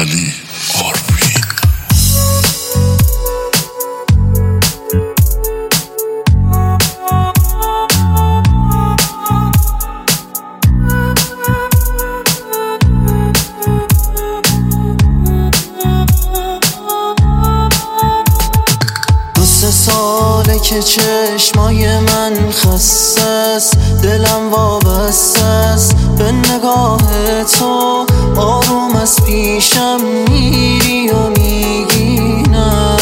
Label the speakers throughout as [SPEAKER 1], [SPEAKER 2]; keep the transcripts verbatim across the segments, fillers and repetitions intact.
[SPEAKER 1] علی آروین.
[SPEAKER 2] سه ساله که چشمای من خسته است، دلم وابسته است به نگاه تو. آروم از پیشم میری و میگی نه.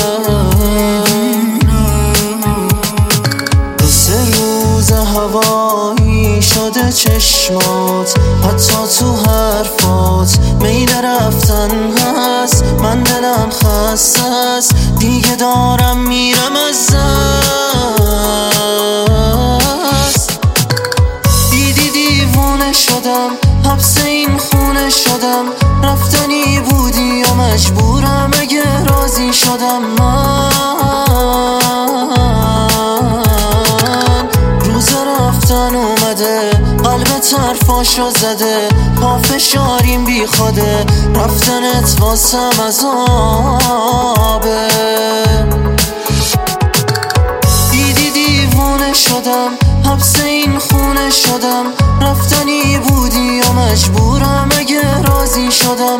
[SPEAKER 2] دو سه روز هوایی شده چشمات، حتی تو حرفات میل رفتن هست. من دلم خسته است دیگه، دارم میرم از دست. دیدی دیوونه شدم، حبس این خونه شدم. رفتنی بودی و مجبورم اگه راضی شدم. من روز رفتن اومده، قلبت حرفاشو زده. پافشاریم بی خوده، رفتنت واسم عذابه. دیدی دیوونه شدم، حبس این خونه شدم. رفتنی بودی و مجبورم اگه راضی شدم.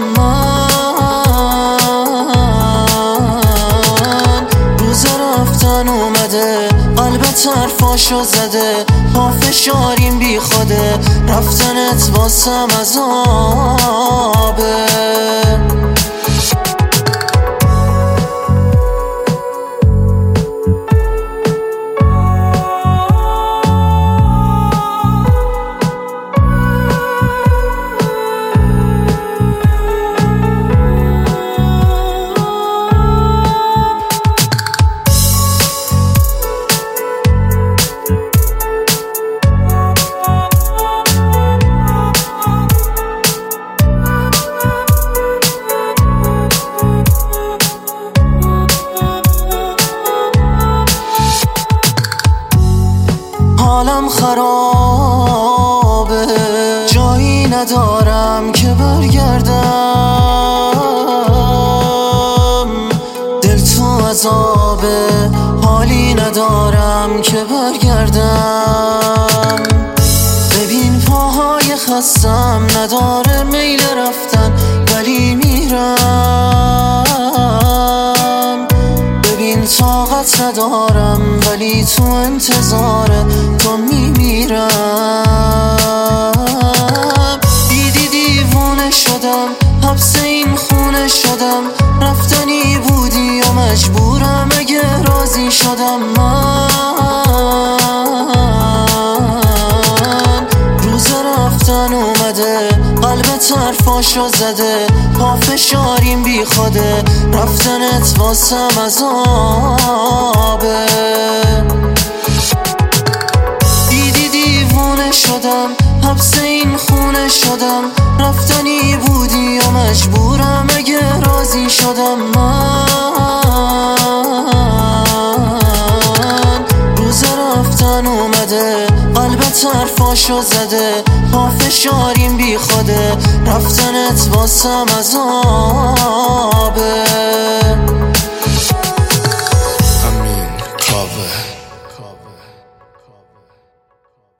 [SPEAKER 2] من روز رفتن اومده، قلبت حرفاشو زده. پافشاریم بی خوده، رفتنت واسم عذابه. حالم خرابه، جایی ندارم که برگردم. دل تو عذابه، حالی ندارم که برگردم. ببین پاهای خستم نداره میل رفتن، ولی میرم. ببین طاقت ندارم، ولی تو انتظار تو میمیرم. دیدی دیوونه شدم، حبس این خونه شدم. رفتنی بودی و مجبورم اگه راضی شدم. من روز رفتن اومده، قلبت حرفاشو زده. پافشاریم بی خوده، رفتنت واسم عذابه. دیدی دیوونه شدم، حبس این خونه شدم. رفتنی بودی و مجبورم اگه راضی شدم. من روز رفتن اومده، قلبت حرفاشو زده. پافشاریم بی خوده، رفتنت واسم عذابه.
[SPEAKER 1] امین کاوه.